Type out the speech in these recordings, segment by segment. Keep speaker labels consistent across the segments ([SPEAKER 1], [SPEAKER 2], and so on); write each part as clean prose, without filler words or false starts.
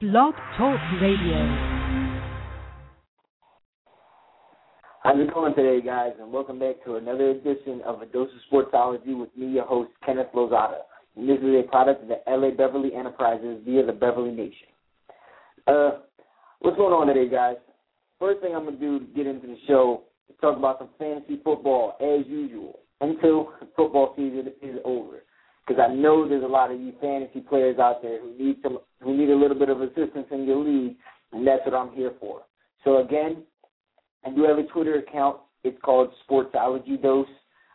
[SPEAKER 1] Blog Talk Radio.
[SPEAKER 2] How's it going today, guys? And welcome back to another edition of A Dose of Sportsology with me, your host, Kenneth Lozada. And this is a product of the LA Beverly Enterprises via the Beverly Nation. What's going on today, guys? First thing I'm going to do to get into the show is talk about some fantasy football, as usual, until football season is over. Because I know there's a lot of you fantasy players out there who need a little bit of assistance in your league, and that's what I'm here for. So, again, I do have a Twitter account. It's called Sportsology Dose.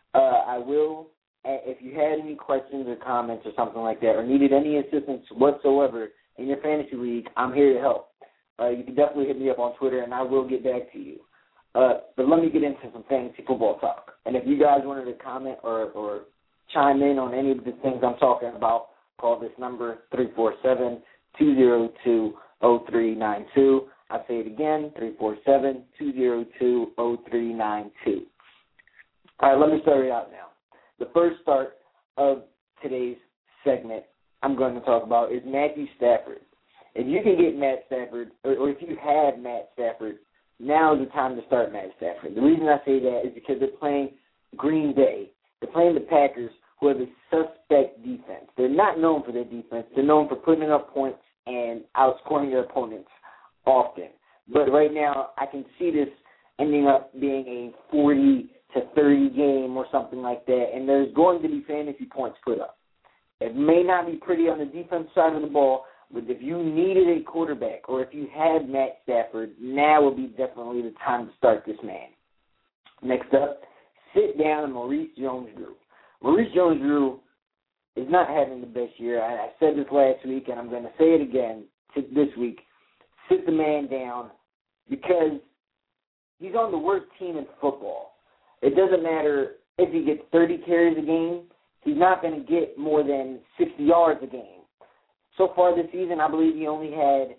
[SPEAKER 2] If you had any questions or comments or something like that, or needed any assistance whatsoever in your fantasy league, I'm here to help. You can definitely hit me up on Twitter, and I will get back to you. But let me get into some fantasy football talk. And if you guys wanted to comment or chime in on any of the things I'm talking about, call this number, 347-202-0392. I'll say it again, 347-202-0392. All right, let me start it out now. The first start of today's segment I'm going to talk about is Matthew Stafford. If you can get Matt Stafford, or if you have Matt Stafford, now is the time to start Matt Stafford. The reason I say that is because they're playing Green Bay. They're playing the Packers, who have a suspect defense. They're not known for their defense. They're known for putting up points and outscoring their opponents often. But right now, I can see this ending up being a 40-30 game or something like that, and there's going to be fantasy points put up. It may not be pretty on the defense side of the ball, but if you needed a quarterback or if you had Matt Stafford, now would be definitely the time to start this man. Next up, sit down Maurice Jones-Drew. Maurice Jones-Drew is not having the best year. I said this last week, and I'm going to say it again this week. Sit the man down because he's on the worst team in football. It doesn't matter if he gets 30 carries a game. He's not going to get more than 60 yards a game. So far this season, I believe he only had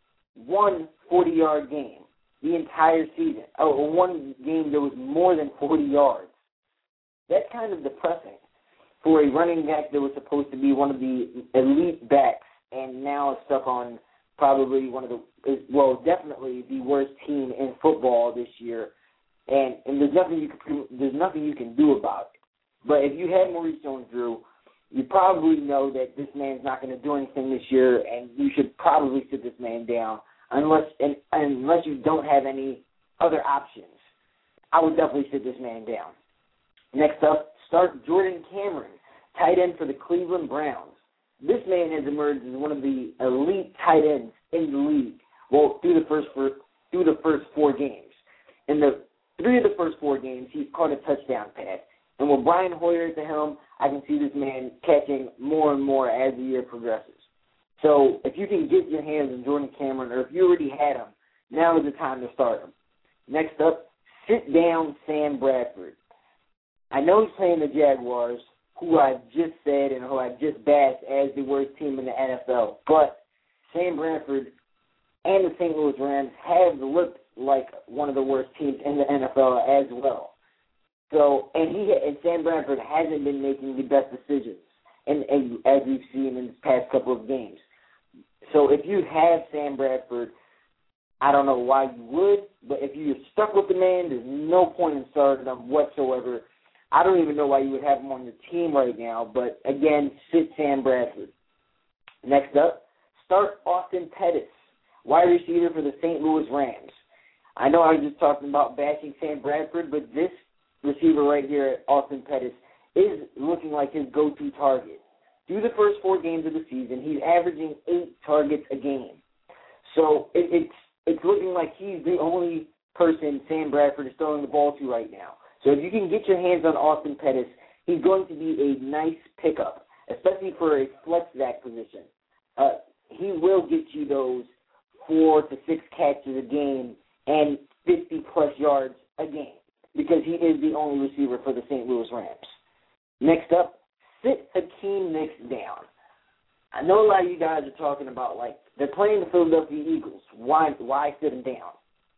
[SPEAKER 2] one 40-yard game the entire season. One game that was more than 40 yards. That's kind of depressing for a running back that was supposed to be one of the elite backs and now is stuck on probably definitely the worst team in football this year. And there's nothing you can do about it. But if you had Maurice Jones-Drew, you probably know that this man's not going to do anything this year, and you should probably sit this man down unless you don't have any other options. I would definitely sit this man down. Next up, start Jordan Cameron, tight end for the Cleveland Browns. This man has emerged as one of the elite tight ends in the league. Well, through the first 4 games. In the 3 of the first 4 games, he's caught a touchdown pass. And with Brian Hoyer at the helm, I can see this man catching more and more as the year progresses. So if you can get your hands on Jordan Cameron, or if you already had him, now is the time to start him. Next up, sit down Sam Bradford. I know he's playing the Jaguars, who I've just said and who I've just bashed as the worst team in the NFL. But Sam Bradford and the St. Louis Rams have looked like one of the worst teams in the NFL as well. So, and Sam Bradford hasn't been making the best decisions, and as we've seen in the past couple of games. So if you have Sam Bradford, I don't know why you would, but if you're stuck with the man, there's no point in starting him whatsoever. I don't even know why you would have him on your team right now, but again, sit Sam Bradford. Next up, start Austin Pettis, wide receiver for the St. Louis Rams. I know I was just talking about bashing Sam Bradford, but this receiver right here, Austin Pettis, is looking like his go-to target. Through the first 4 games of the season, he's averaging 8 targets a game. So it's looking like he's the only person Sam Bradford is throwing the ball to right now. So if you can get your hands on Austin Pettis, he's going to be a nice pickup, especially for a flex back position. He will get you those 4 to 6 catches a game and 50-plus yards a game because he is the only receiver for the St. Louis Rams. Next up, sit Hakeem Nicks down. I know a lot of you guys are talking about, they're playing the Philadelphia Eagles. Why sit him down?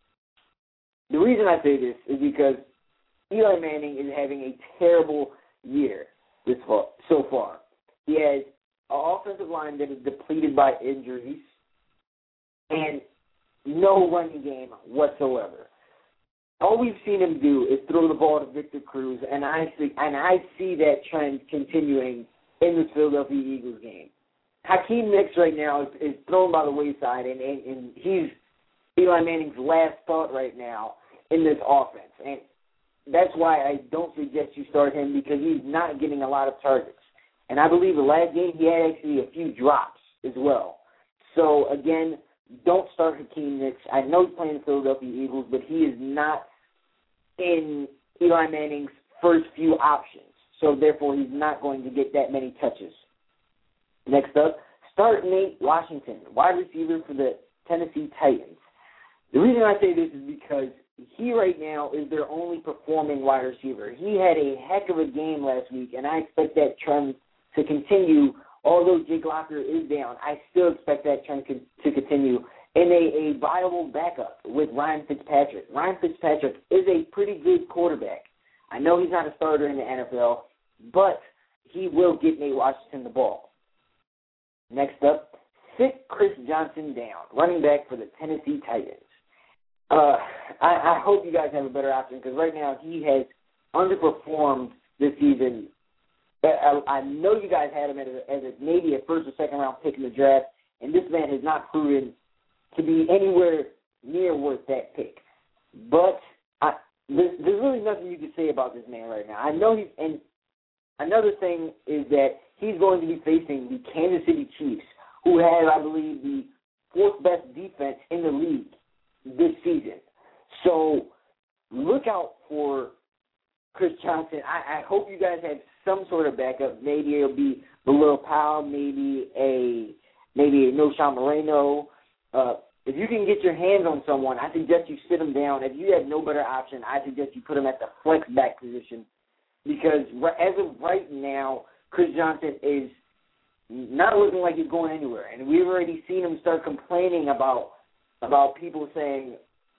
[SPEAKER 2] The reason I say this is because Eli Manning is having a terrible year so far. He has an offensive line that is depleted by injuries. and no running game whatsoever. All we've seen him do is throw the ball to Victor Cruz, and I see that trend continuing in the Philadelphia Eagles game. Hakeem Nicks right now is thrown by the wayside, and he's Eli Manning's last thought right now in this offense. And that's why I don't suggest you start him, because he's not getting a lot of targets. And I believe the last game he had actually a few drops as well. So, again, don't start Hakeem Nicks. I know he's playing the Philadelphia Eagles, but he is not in Eli Manning's first few options. So, therefore, he's not going to get that many touches. Next up, start Nate Washington, wide receiver for the Tennessee Titans. The reason I say this is because he right now is their only performing wide receiver. He had a heck of a game last week, and I expect that trend to continue. Although Jake Locker is down, I still expect that trend to continue in a viable backup with Ryan Fitzpatrick. Ryan Fitzpatrick is a pretty good quarterback. I know he's not a starter in the NFL, but he will get Nate Washington the ball. Next up, sit Chris Johnson down, running back for the Tennessee Titans. I hope you guys have a better option, because right now he has underperformed this season. I know you guys had him as maybe a first or second round pick in the draft, and this man has not proven to be anywhere near worth that pick. But there's really nothing you can say about this man right now. I know he's, and another thing is that he's going to be facing the Kansas City Chiefs, who have, I believe, the fourth best defense in the league this season. So look out for Chris Johnson. I hope you guys have some sort of backup. Maybe it'll be Bilal Powell, maybe a Knowshon Moreno. If you can get your hands on someone, I suggest you sit him down. If you have no better option, I suggest you put him at the flex back position, because as of right now, Chris Johnson is not looking like he's going anywhere. And we've already seen him start complaining about people saying,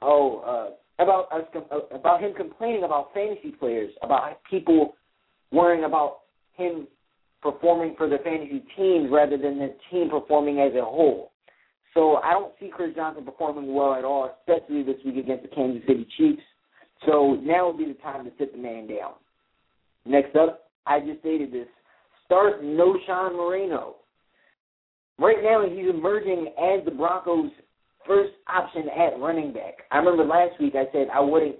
[SPEAKER 2] about him complaining about fantasy players, about people worrying about him performing for the fantasy teams rather than the team performing as a whole. So I don't see Chris Johnson performing well at all, especially this week against the Kansas City Chiefs. So now would be the time to sit the man down. Next up, I just stated this, start Knowshon Moreno. Right now he's emerging as the Broncos' first option at running back. I remember last week I said I wouldn't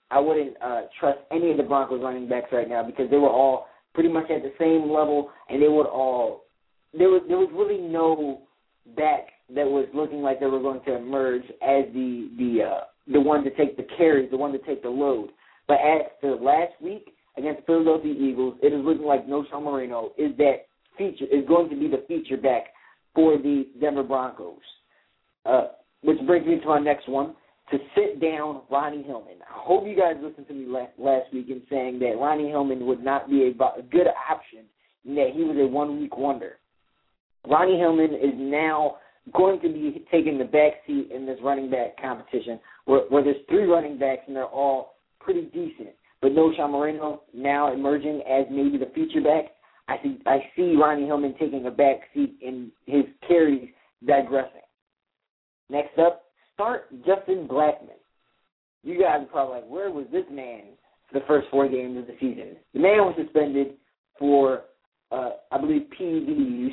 [SPEAKER 2] trust any of the Broncos running backs right now, because they were all pretty much at the same level, and there was really no back that was looking like they were going to emerge as the one to take the carries, the one to take the load. But as to last week against the Philadelphia Eagles, it is looking like Knowshon Moreno is going to be the feature back for the Denver Broncos. Which brings me to our next one, to sit down Ronnie Hillman. I hope you guys listened to me last week in saying that Ronnie Hillman would not be a good option, and that he was a one-week wonder. Ronnie Hillman is now going to be taking the back seat in this running back competition, where there's three running backs, and they're all pretty decent. But Knowshon Moreno now emerging as maybe the feature back. I see Ronnie Hillman taking a back seat in his carries digressing. Next up, start Justin Blackmon. You guys are probably like, where was this man for the first 4 games of the season? The man was suspended for, I believe, PED use.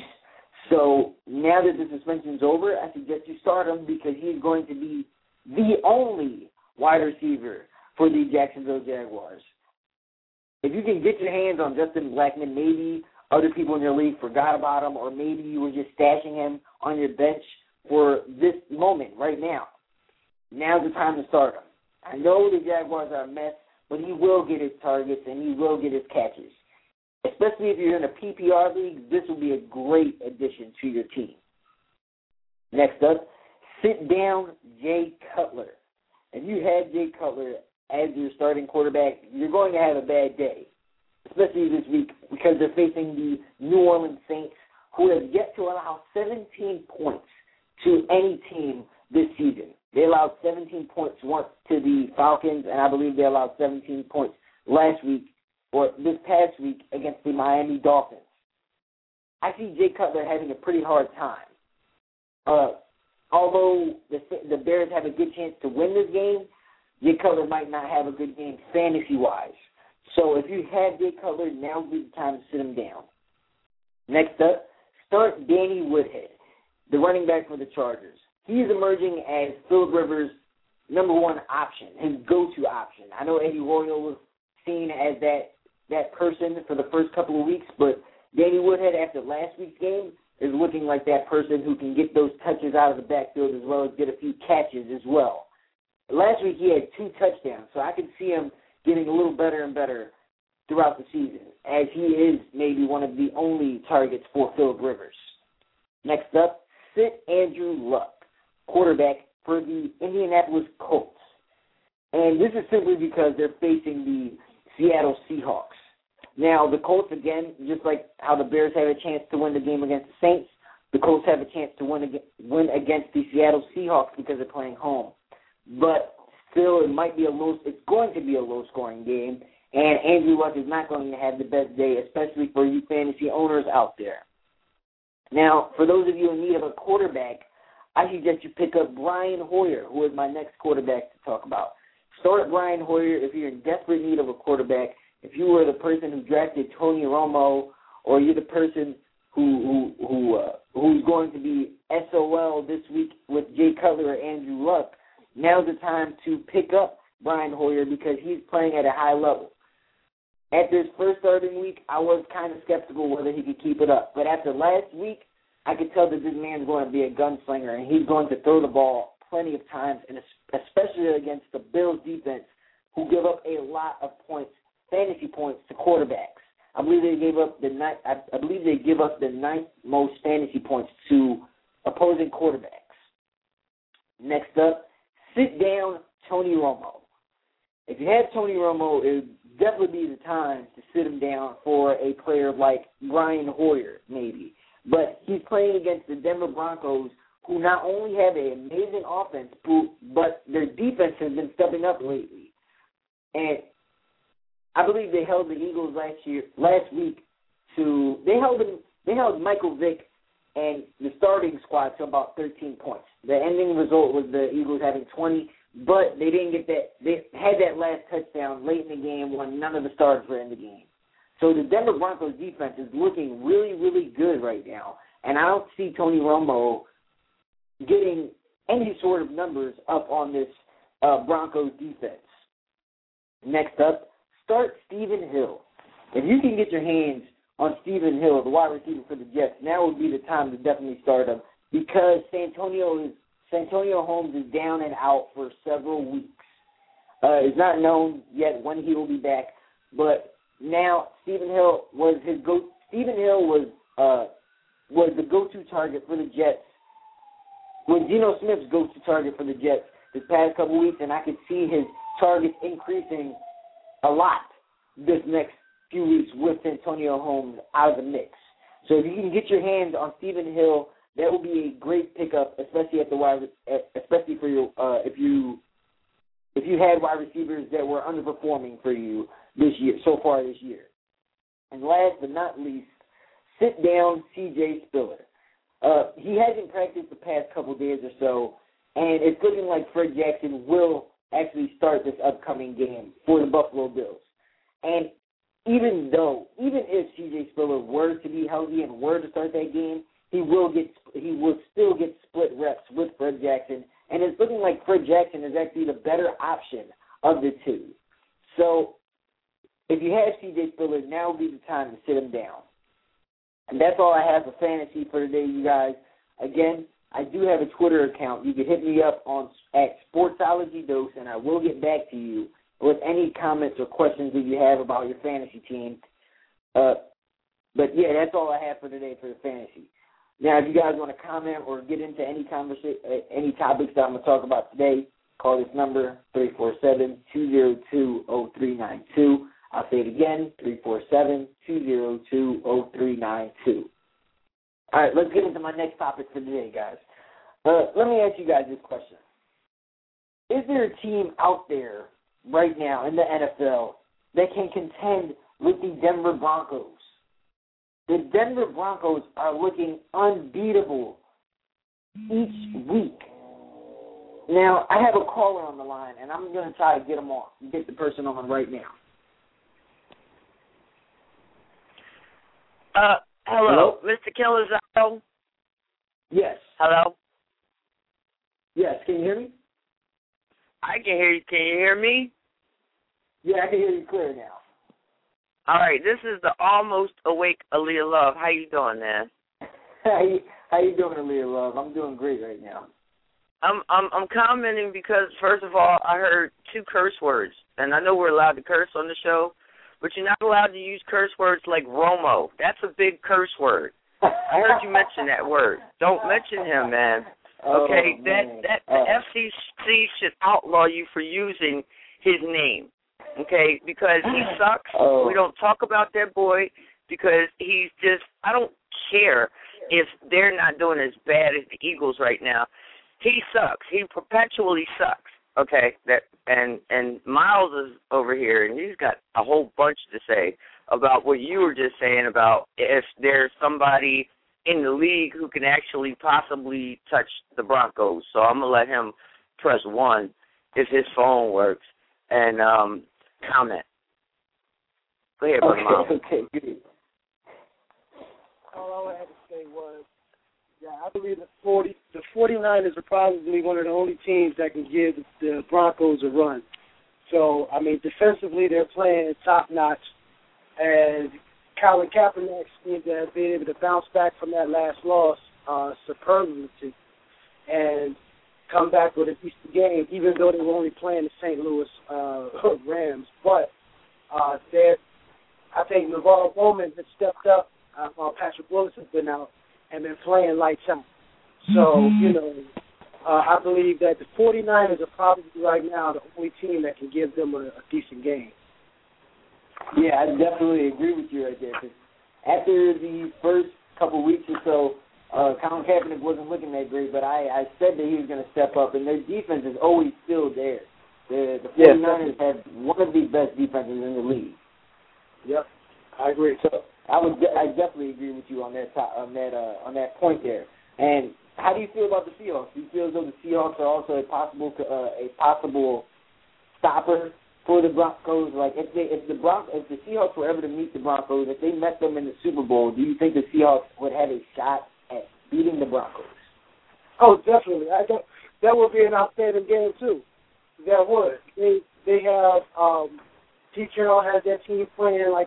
[SPEAKER 2] So now that the suspension is over, I suggest you start him, because he's going to be the only wide receiver for the Jacksonville Jaguars. If you can get your hands on Justin Blackmon, maybe other people in your league forgot about him, or maybe you were just stashing him on your bench for this moment right now. Now's the time to start him. I know the Jaguars are a mess, but he will get his targets and he will get his catches. Especially if you're in a PPR league, this will be a great addition to your team. Next up, sit down Jay Cutler. If you had Jay Cutler as your starting quarterback, you're going to have a bad day, especially this week, because they're facing the New Orleans Saints, who have yet to allow 17 points to any team this season. They allowed 17 points once to the Falcons, and I believe they allowed 17 points last week, or this past week, against the Miami Dolphins. I see Jay Cutler having a pretty hard time. although the Bears have a good chance to win this game, Jay Cutler might not have a good game fantasy-wise. So if you have Jay Cutler, now would be the time to sit him down. Next up, start Danny Woodhead, the running back for the Chargers. He is emerging as Philip Rivers' number one option, his go-to option. I know Eddie Royal was seen as that person for the first couple of weeks, but Danny Woodhead, after last week's game, is looking like that person who can get those touches out of the backfield as well as get a few catches as well. Last week he had 2 touchdowns, so I could see him getting a little better and better throughout the season, as he is maybe one of the only targets for Philip Rivers. Next up, sit Andrew Luck, quarterback for the Indianapolis Colts. And this is simply because they're facing the Seattle Seahawks. Now, the Colts, again, just like how the Bears have a chance to win the game against the Saints, the Colts have a chance to win against the Seattle Seahawks because they're playing home. But still, it's going to be a low-scoring game, and Andrew Luck is not going to have the best day, especially for you fantasy owners out there. Now, for those of you in need of a quarterback, I suggest you pick up Brian Hoyer, who is my next quarterback to talk about. Start Brian Hoyer if you're in desperate need of a quarterback. If you were the person who drafted Tony Romo, or you're the person who's going to be SOL this week with Jay Cutler or Andrew Luck, now's the time to pick up Brian Hoyer because he's playing at a high level. After his first starting week, I was kind of skeptical whether he could keep it up. But after last week, I could tell that this man's going to be a gunslinger, and he's going to throw the ball plenty of times, and especially against the Bills defense, who give up a lot of points, fantasy points, to quarterbacks. I believe they give up the ninth most fantasy points to opposing quarterbacks. Next up, sit down Tony Romo. If you have Tony Romo, it would definitely be the time to sit him down for a player like Brian Hoyer, maybe. But he's playing against the Denver Broncos, who not only have an amazing offense, but their defense has been stepping up lately. And I believe they held the Eagles last week they held Michael Vick and the starting squad to about 13 points. The ending result was the Eagles having 20, but they didn't get that. They had that last touchdown late in the game when none of the starters were in the game. So the Denver Broncos defense is looking really, really good right now, and I don't see Tony Romo getting any sort of numbers up on this Broncos defense. Next up, start Stephen Hill. If you can get your hands on Stephen Hill, the wide receiver for the Jets, now would be the time to definitely start him because Santonio Holmes is down and out for several weeks. It's not known yet when he will be back, but now Stephen Hill was the go-to target for the Jets. Was Geno Smith's go-to target for the Jets this past couple weeks, and I could see his targets increasing a lot this next few weeks with Santonio Holmes out of the mix. So if you can get your hands on Stephen Hill, that will be a great pickup, especially for your if you had wide receivers that were underperforming for you so far this year. And last but not least, sit down C.J. Spiller. He hasn't practiced the past couple days or so, and it's looking like Fred Jackson will actually start this upcoming game for the Buffalo Bills. And even if C.J. Spiller were to be healthy and were to start that game, he will still get split reps with Fred Jackson, and it's looking like Fred Jackson is actually the better option of the two. So if you have C.J. Spiller, now would be the time to sit him down. And that's all I have for fantasy for today, you guys. Again, I do have a Twitter account. You can hit me up at SportsologyDose, and I will get back to you with any comments or questions that you have about your fantasy team. But yeah, that's all I have for today for the fantasy. Now, if you guys want to comment or get into any topics that I'm going to talk about today, call this number, 347-202-0392. I'll say it again, 347-202-0392. All right, let's get into my next topic for today, guys. Let me ask you guys this question. Is there a team out there right now in the NFL that can contend with the Denver Broncos? The Denver Broncos are looking unbeatable each week. Now, I have a caller on the line, and I'm going to try to get the person on right now.
[SPEAKER 1] Hello? Mr. Kilizato?
[SPEAKER 2] Yes.
[SPEAKER 1] Hello?
[SPEAKER 2] Yes, can you hear me?
[SPEAKER 1] I can hear you. Can you hear me?
[SPEAKER 2] Yeah, I can hear you clear now.
[SPEAKER 1] All right, this is the almost awake Aaliyah Love. How you doing, man?
[SPEAKER 2] How you doing, Aaliyah Love? I'm doing great right now.
[SPEAKER 1] I'm commenting because, first of all, I heard 2 curse words, and I know we're allowed to curse on the show, but you're not allowed to use curse words like Romo. That's a big curse word. I heard you mention that word. Don't mention him, man. Okay, the FCC should outlaw you for using his name. Okay, because he sucks. We don't talk about that boy because he's just. I don't care if they're not doing as bad as the Eagles right now. He sucks. He perpetually sucks. Okay, and Miles is over here, and he's got a whole bunch to say about what you were just saying about if there's somebody in the league who can actually possibly touch the Broncos. So I'm gonna let him press 1 if his phone works and comment. Go ahead, brother Miles.
[SPEAKER 2] Okay, good.
[SPEAKER 3] All I had to say was, I believe the 49ers are probably one of the only teams that can give the Broncos a run. So, I mean, defensively they're playing top-notch, and Colin Kaepernick seems to have been able to bounce back from that last loss superbly and come back with a decent game, even though they were only playing the St. Louis Rams. But I think Navarro Bowman has stepped up while Patrick Willis has been out and been playing lights out. So, I believe that the 49ers are probably right now the only team that can give them a decent game.
[SPEAKER 2] Yeah, I definitely agree with you right there. 'Cause after the first couple weeks or so, Colin Kaepernick wasn't looking that great, but I said that he was going to step up, and their defense is always still there. The 49ers have one of the best defenses in the league.
[SPEAKER 3] Yep, I agree.
[SPEAKER 2] So I definitely agree with you on that point there. And how do you feel about the Seahawks? Do you feel as though the Seahawks are also a possible stopper for the Broncos? Like if the Seahawks were ever to meet the Broncos, if they met them in the Super Bowl, do you think the Seahawks would have a shot at beating the Broncos?
[SPEAKER 3] Oh, definitely. That would be an outstanding game too. That would. They have Pete Carroll has that team playing like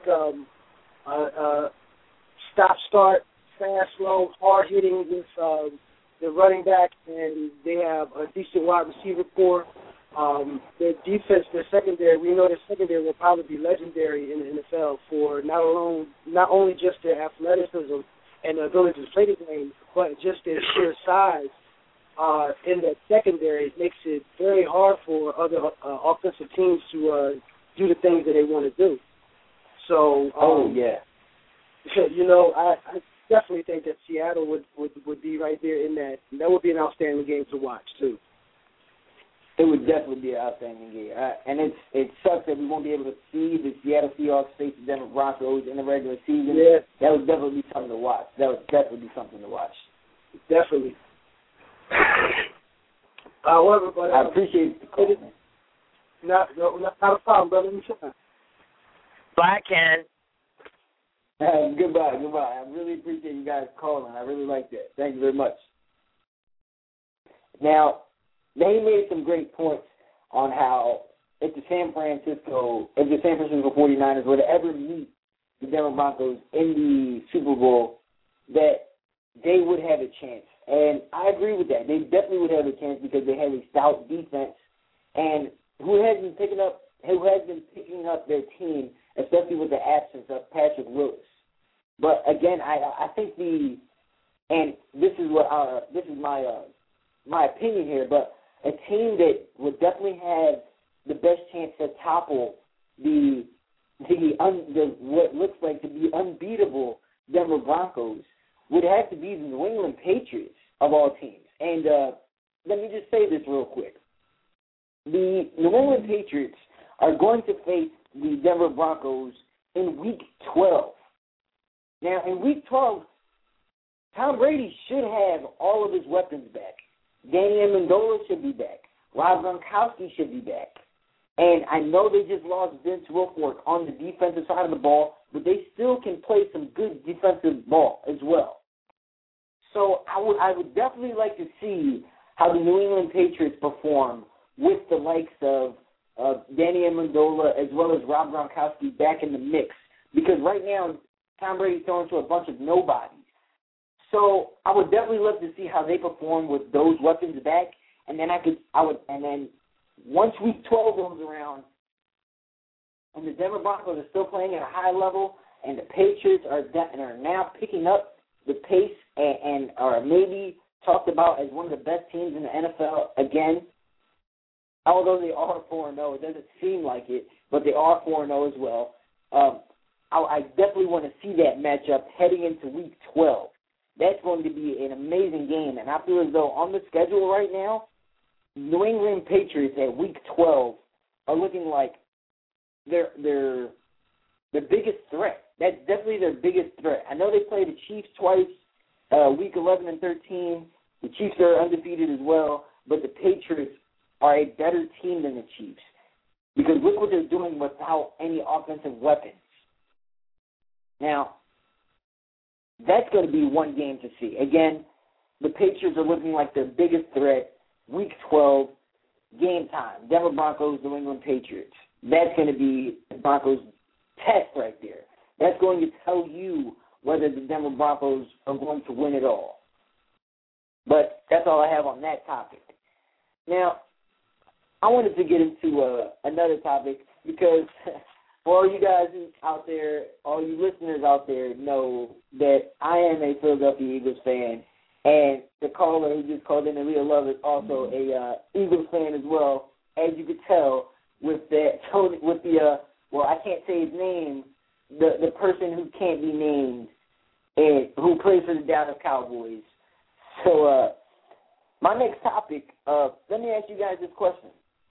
[SPEAKER 3] stop-start, fast, slow, hard-hitting with the running back, and they have a decent wide receiver core. Their defense, their secondary, we know their secondary will probably be legendary in the NFL for not only just their athleticism and the ability to play the game, but just their sheer size in that secondary makes it very hard for other offensive teams to do the things that they want to do. So, I definitely think that Seattle would be right there in that. And that would be an outstanding game to watch too.
[SPEAKER 2] It would definitely be an outstanding game, and it sucks that we won't be able to see the Seattle Seahawks face the Denver Broncos in the regular season.
[SPEAKER 3] Yeah.
[SPEAKER 2] That would definitely be something to watch.
[SPEAKER 3] Definitely. However, but
[SPEAKER 2] I appreciate the call.
[SPEAKER 3] Not a problem, brother.
[SPEAKER 1] Bye, Ken.
[SPEAKER 2] Goodbye. I really appreciate you guys calling. I really like that. Thank you very much. Now, they made some great points on how if the San Francisco 49ers were to ever meet the Denver Broncos in the Super Bowl, that they would have a chance. And I agree with that. They definitely would have a chance because they have a stout defense, and who has been picking up their team, especially with the absence of Patrick Willis. But again, I think and this is my opinion here, but a team that would definitely have the best chance to topple the what looks like to be unbeatable Denver Broncos would have to be the New England Patriots of all teams. And let me just say this real quick. The New England Patriots are going to face the Denver Broncos in Week 12. Now, in Week 12, Tom Brady should have all of his weapons back. Danny Amendola should be back. Rob Gronkowski should be back. And I know they just lost Vince Wilfork on the defensive side of the ball, but they still can play some good defensive ball as well. So I would definitely like to see how the New England Patriots perform with the likes of Danny Amendola as well as Rob Gronkowski back in the mix. Because right now, Tom Brady's throwing to a bunch of nobodies. So I would definitely love to see how they perform with those weapons back. And then once week 12 rolls around and the Denver Broncos are still playing at a high level and the Patriots are now picking up the pace and are maybe talked about as one of the best teams in the NFL again, although they are 4-0. It doesn't seem like it, but they are 4-0 as well. I definitely want to see that matchup heading into week 12. That's going to be an amazing game, and I feel as though on the schedule right now, New England Patriots at week 12 are looking like their biggest threat. That's definitely their biggest threat. I know they played the Chiefs twice, week 11 and 13. The Chiefs are undefeated as well, but the Patriots are a better team than the Chiefs because look what they're doing without any offensive weapons. Now, that's going to be one game to see. Again, the Patriots are looking like their biggest threat. Week 12, game time. Denver Broncos, New England Patriots. That's going to be the Broncos' test right there. That's going to tell you whether the Denver Broncos are going to win it all. But that's all I have on that topic. Now, I wanted to get into another topic because for all you guys out there, all you listeners out there know that I am a Philadelphia Eagles fan, and the caller who just called in, Aaliyah Love, is also a Eagles fan as well, as you could tell with that I can't say his name, the person who can't be named and who plays for the Dallas Cowboys. So my next topic, let me ask you guys this question.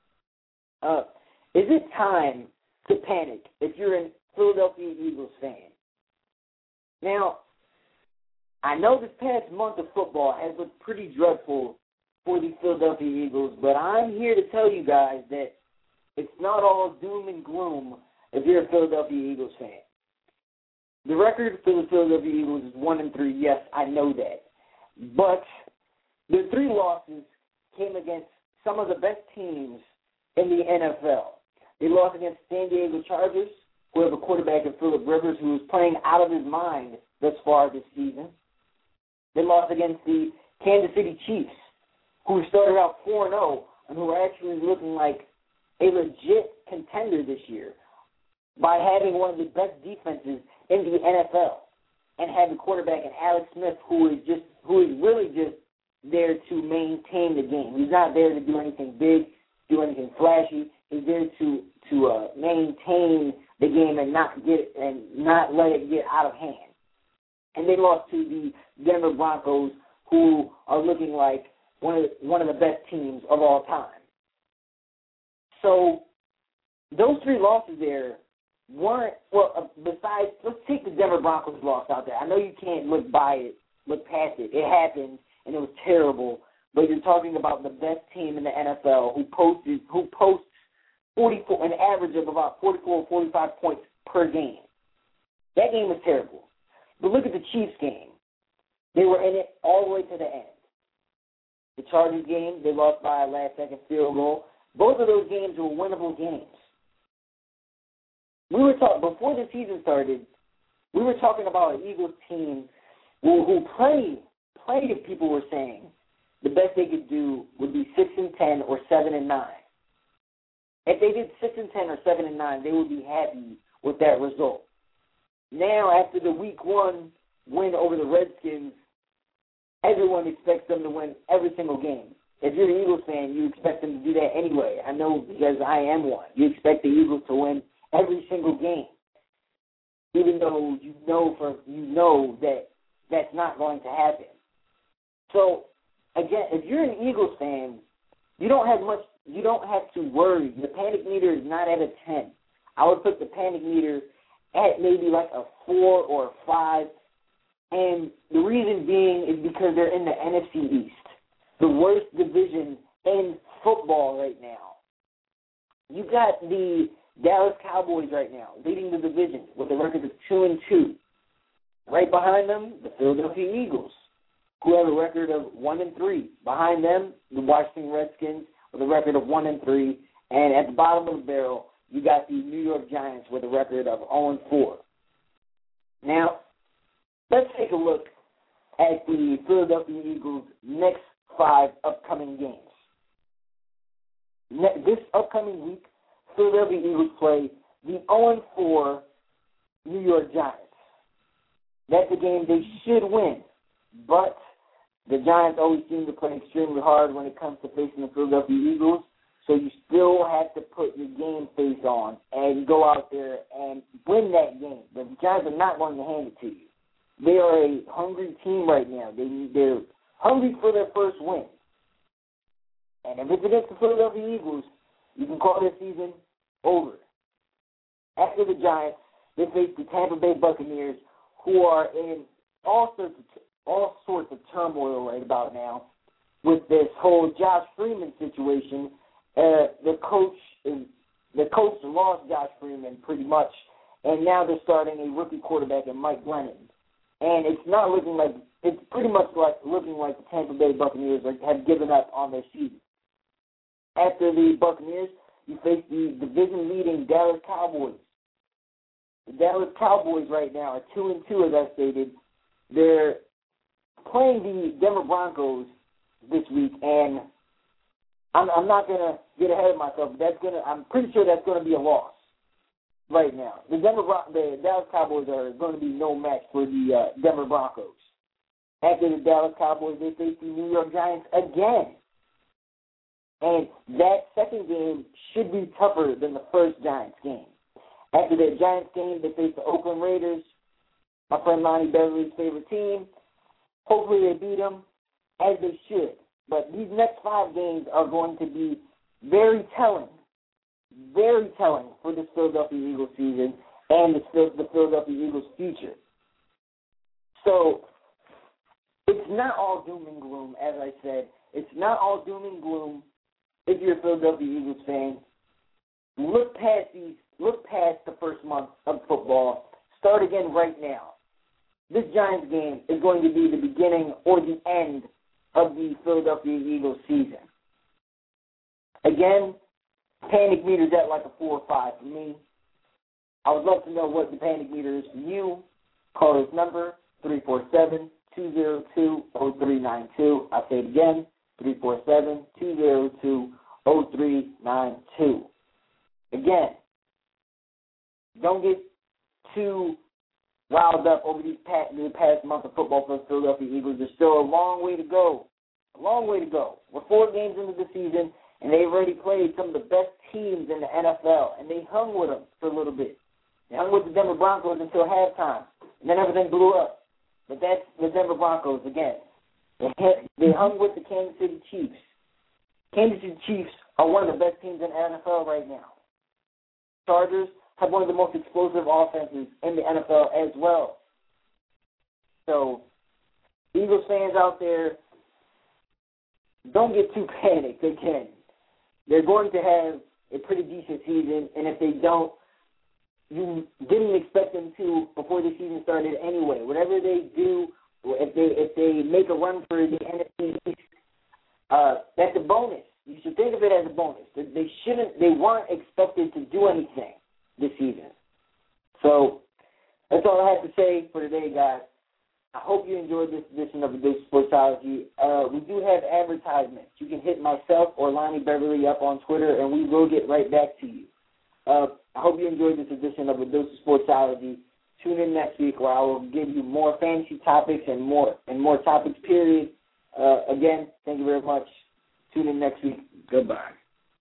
[SPEAKER 2] Is it time to panic if you're a Philadelphia Eagles fan? Now, I know this past month of football has looked pretty dreadful for the Philadelphia Eagles, but I'm here to tell you guys that it's not all doom and gloom if you're a Philadelphia Eagles fan. The record for the Philadelphia Eagles is 1-3. Yes, I know that. But their 3 losses came against some of the best teams in the NFL. They lost against San Diego Chargers, who have a quarterback in Phillip Rivers who is playing out of his mind thus far this season. They lost against the Kansas City Chiefs, who started out 4-0 and who are actually looking like a legit contender this year by having one of the best defenses in the NFL and having quarterback in Alex Smith, who is really just there to maintain the game. He's not there to do anything big, do anything flashy. He's there to maintain the game and not let it get out of hand. And they lost to the Denver Broncos, who are looking like one of the best teams of all time. So those 3 losses there weren't, besides, let's take the Denver Broncos loss out there. I know you can't look past it. It happened, and it was terrible. But you're talking about the best team in the NFL who posts 44, an average of about 44 or 45 points per game. That game was terrible. But look at the Chiefs game. They were in it all the way to the end. The Chargers game, they lost by a last-second field goal. Both of those games were winnable games. Before the season started, we were talking about an Eagles team who plenty of people were saying the best they could do would be 6-10 or 7-9. If they did 6-10 or 7-9, they would be happy with that result. Now, after the Week 1 win over the Redskins, everyone expects them to win every single game. If you're an Eagles fan, you expect them to do that anyway. I know because I am one. You expect the Eagles to win every single game, even though you know that that's not going to happen. So, again, if you're an Eagles fan, you don't have to worry. The panic meter is not at a 10. I would put the panic meter at maybe like a 4 or a 5. And the reason being is because they're in the NFC East, the worst division in football right now. You got the Dallas Cowboys right now leading the division with a record of 2-2. Right behind them, the Philadelphia Eagles, who have a record of 1-3. Behind them, the Washington Redskins with a record of 1-3. And at the bottom of the barrel, you got the New York Giants with a record of 0-4. Now, let's take a look at the Philadelphia Eagles' next 5 upcoming games. This upcoming week, Philadelphia Eagles play the 0-4 New York Giants. That's a game they should win, but the Giants always seem to play extremely hard when it comes to facing the Philadelphia Eagles, so you still have to put your game face on and go out there and win that game. But the Giants are not going to hand it to you. They are a hungry team right now. They're hungry for their first win. And if it's against the Philadelphia Eagles, you can call this season over. After the Giants, they face the Tampa Bay Buccaneers, who are in all sorts of turmoil right about now with this whole Josh Freeman situation. The coach lost Josh Freeman pretty much, and now they're starting a rookie quarterback in Mike Glennon. And it's pretty much looking like the Tampa Bay Buccaneers have given up on their season. After the Buccaneers, you face the division-leading Dallas Cowboys. The Dallas Cowboys right now are 2-2, as I stated. They're playing the Denver Broncos this week, and I'm not going to get ahead of myself, but I'm pretty sure that's going to be a loss right now. The Dallas Cowboys are going to be no match for the Denver Broncos. After the Dallas Cowboys, they face the New York Giants again. And that second game should be tougher than the first Giants game. After that Giants game, they face the Oakland Raiders, my friend Lonnie Beverly's favorite team. Hopefully they beat them, as they should. But these next 5 games are going to be very telling for this Philadelphia Eagles season and the Philadelphia Eagles future. So it's not all doom and gloom, as I said. It's not all doom and gloom if you're a Philadelphia Eagles fan. Look past the first month of football. Start again right now. This Giants game is going to be the beginning or the end of the Philadelphia Eagles season. Again, panic meter's at like a 4 or 5 for me. I would love to know what the panic meter is for you. Call this number, 347-202-0392. I'll say it again, 347-202-0392. Again, don't get too riled up over the past month of football for the Philadelphia Eagles. There's still a long way to go. We're 4 games into the season, and they've already played some of the best teams in the NFL, and they hung with them for a little bit. They hung with the Denver Broncos until halftime, and then everything blew up. But that's the Denver Broncos again. They hung with the Kansas City Chiefs. Kansas City Chiefs are one of the best teams in the NFL right now. Chargers have one of the most explosive offenses in the NFL as well. So, Eagles fans out there, don't get too panicked again. They're going to have a pretty decent season, and if they don't, you didn't expect them to before the season started anyway. Whatever they do, if they make a run for the NFC East, that's a bonus. You should think of it as a bonus. They weren't expected to do anything this season. So that's all I have to say for today, guys. I hope you enjoyed this edition of the Dose of Sportsology. We do have advertisements. You can hit myself or Lonnie Beverly up on Twitter, and we will get right back to you. I hope you enjoyed this edition of the Dose of Sportsology. Tune in next week where I will give you more fantasy topics and more topics, period. Again, thank you very much. Tune in next week. Goodbye.